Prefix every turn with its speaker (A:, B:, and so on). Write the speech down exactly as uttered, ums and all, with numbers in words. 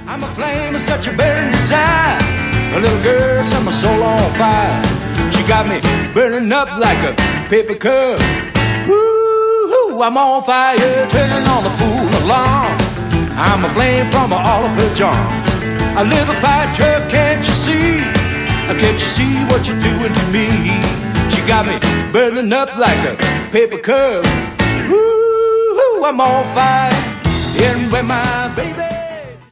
A: I'm a flame of such a burning desire. A little girl set my soul on fire. She got me burning up like a paper cup. Woo, I'm on fire, turning on the fool alarm. I'm a flame from all of her charm. A little fire truck, can't you see? Can't you see what you're doing to me? She got me burning up like a paper cup. Woo, I'm on fire. And when my baby